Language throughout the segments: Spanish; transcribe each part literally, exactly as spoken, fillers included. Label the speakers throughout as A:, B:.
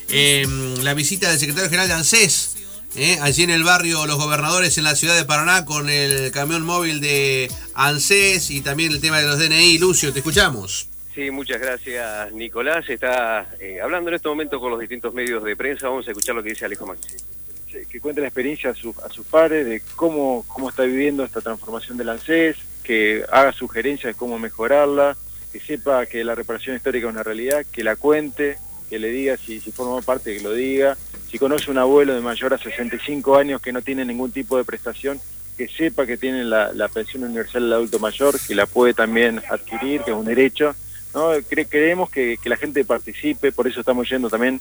A: eh, la visita del secretario general de ANSES, eh, allí en el barrio Los Gobernadores en la ciudad de Paraná con el camión móvil de ANSES y también el tema de los D N I. Lucio, te escuchamos.
B: Sí, muchas gracias, Nicolás. Está eh, hablando en este momento con los distintos medios de prensa. Vamos a escuchar lo que dice Alejo Maxi.
C: Que cuente la experiencia a, su, a sus padres de cómo, cómo está viviendo esta transformación del ANSES, que haga sugerencias de cómo mejorarla, que sepa que la reparación histórica es una realidad, que la cuente, que le diga si, si forma parte, que lo diga. Si conoce un abuelo de mayor a sesenta y cinco años que no tiene ningún tipo de prestación, que sepa que tiene la, la pensión universal del adulto mayor, que la puede también adquirir, que es un derecho, ¿no? Cre creemos que, que la gente participe, por eso estamos yendo también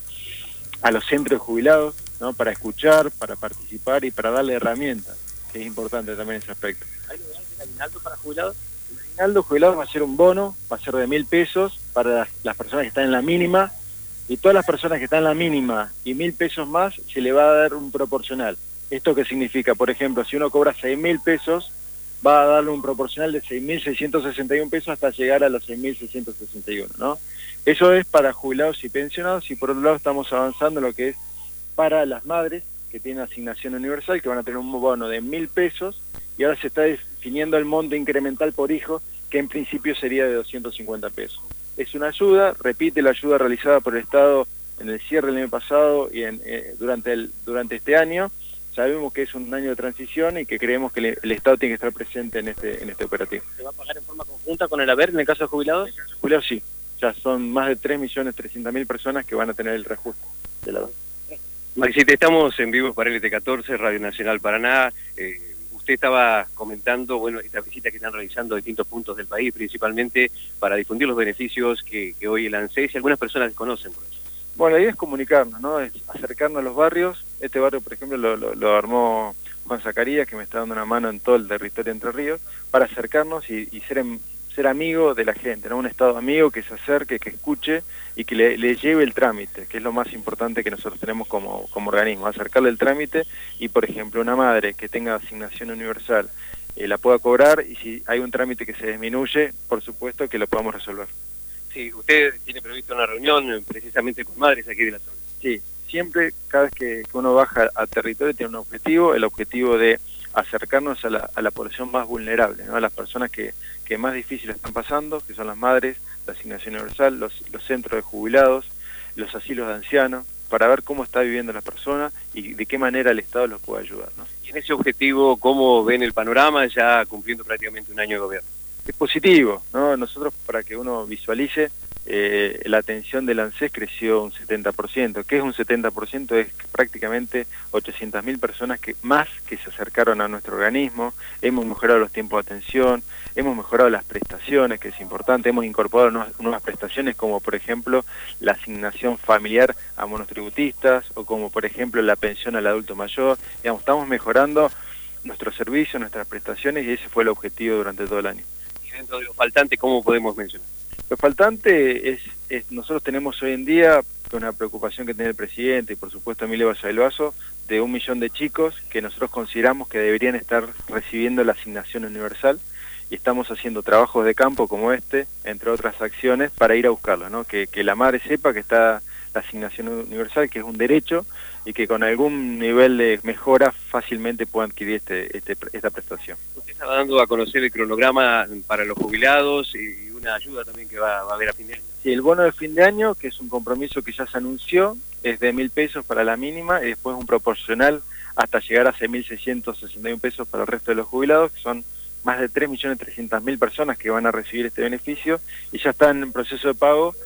C: a los centros de jubilados, ¿no? Para escuchar, para participar y para darle herramientas, que es importante también ese aspecto.
B: ¿Hay novedades del aguinaldo para jubilados?
C: El aguinaldo jubilado va a ser un bono, va a ser de mil pesos para las, las personas que están en la mínima, y todas las personas que están en la mínima y mil pesos más se le va a dar un proporcional. ¿Esto qué significa? Por ejemplo, si uno cobra seis mil pesos, va a darle un proporcional de seis mil seiscientos sesenta y uno pesos hasta llegar a los seis mil seiscientos sesenta y uno, ¿no? Eso es para jubilados y pensionados, y por otro lado estamos avanzando en lo que es para las madres que tienen asignación universal, que van a tener un bono de mil pesos, y ahora se está definiendo el monto incremental por hijo, que en principio sería de doscientos cincuenta pesos. Es una ayuda, repite la ayuda realizada por el Estado en el cierre del año pasado y en, eh, durante, el, durante este año. Sabemos que es un año de transición y que creemos que el, el Estado tiene que estar presente en este, en este operativo.
B: ¿Se va a pagar en forma conjunta con el haber en el caso de jubilados?
C: En el caso de jubilados sí, ya son más de tres millones trescientas mil personas que van a tener el reajuste de la base.
B: Maxi, estamos en vivo para L T catorce, Radio Nacional Paraná. Eh, usted estaba comentando, bueno, esta visita que están realizando a distintos puntos del país, principalmente para difundir los beneficios que, que hoy el ANSES y algunas personas desconocen por eso.
C: Bueno, la idea es comunicarnos, ¿no? Es acercarnos a los barrios. Este barrio, por ejemplo, lo, lo, lo armó Juan Zacarías, que me está dando una mano en todo el territorio de Entre Ríos, para acercarnos y, y ser, ser amigo de la gente, ¿no? Un Estado amigo que se acerque, que escuche y que le, le lleve el trámite, que es lo más importante que nosotros tenemos como, como organismo, acercarle el trámite y, por ejemplo, una madre que tenga asignación universal eh, la pueda cobrar, y si hay un trámite que se disminuye, por supuesto que lo podamos resolver.
B: Sí, usted tiene previsto una reunión precisamente con madres aquí de la zona.
C: Sí, siempre, cada vez que, que uno baja al territorio tiene un objetivo, el objetivo de acercarnos a la, a la población más vulnerable, ¿no? A las personas que, que más difícil están pasando, que son las madres, la asignación universal, los, los centros de jubilados, los asilos de ancianos, para ver cómo está viviendo la persona y de qué manera el Estado los puede ayudar, ¿no?
B: Y en ese objetivo, ¿cómo ven el panorama ya cumpliendo prácticamente un año de gobierno?
C: Es positivo, ¿no? Nosotros, para que uno visualice, eh, la atención del ANSES creció un setenta por ciento. ¿Qué es un setenta por ciento? Es prácticamente ochocientas mil personas que más que se acercaron a nuestro organismo. Hemos mejorado los tiempos de atención, hemos mejorado las prestaciones, que es importante, hemos incorporado nuevas, nuevas prestaciones como, por ejemplo, la asignación familiar a monotributistas, o como, por ejemplo, la pensión al adulto mayor. Digamos, estamos mejorando nuestros servicios, nuestras prestaciones, y ese fue el objetivo durante todo el año.
B: Dentro de lo faltante, ¿cómo podemos mencionar?
C: Lo faltante es, es, nosotros tenemos hoy en día, con una preocupación que tiene el presidente y por supuesto Emilio Valle-Vaso, de un millón de chicos que nosotros consideramos que deberían estar recibiendo la asignación universal, y estamos haciendo trabajos de campo como este, entre otras acciones, para ir a buscarlo, ¿no? Que, que la madre sepa que está la asignación universal, que es un derecho, y que con algún nivel de mejora fácilmente pueda adquirir este, este, esta prestación.
B: Usted estaba dando a conocer el cronograma para los jubilados y una ayuda también que va, va a haber a fin de año.
C: Sí, el bono de fin de año, que es un compromiso que ya se anunció, es de mil pesos para la mínima, y después un proporcional hasta llegar a seis mil seiscientos sesenta y uno pesos para el resto de los jubilados, que son más de tres millones trescientas mil personas que van a recibir este beneficio, y ya están en proceso de pago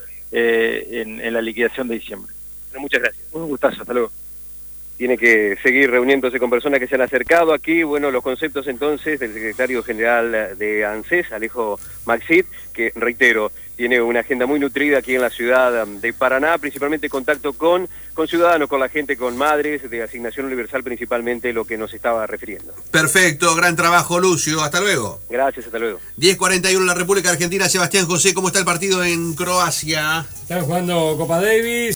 C: eh, en, en la liquidación de diciembre.
B: Bueno, muchas gracias.
C: Un gustazo, hasta luego.
B: Tiene que seguir reuniéndose con personas que se han acercado aquí. Bueno, los conceptos entonces del secretario general de ANSES, Alejo Maxi, que reitero, tiene una agenda muy nutrida aquí en la ciudad de Paraná, principalmente contacto con, con ciudadanos, con la gente, con madres de asignación universal, principalmente lo que nos estaba refiriendo.
A: Perfecto, gran trabajo, Lucio, hasta luego.
B: Gracias, hasta luego.
A: diez cuarenta y uno en la República Argentina. Sebastián José, ¿cómo está el partido en Croacia?
D: Están jugando Copa Davis.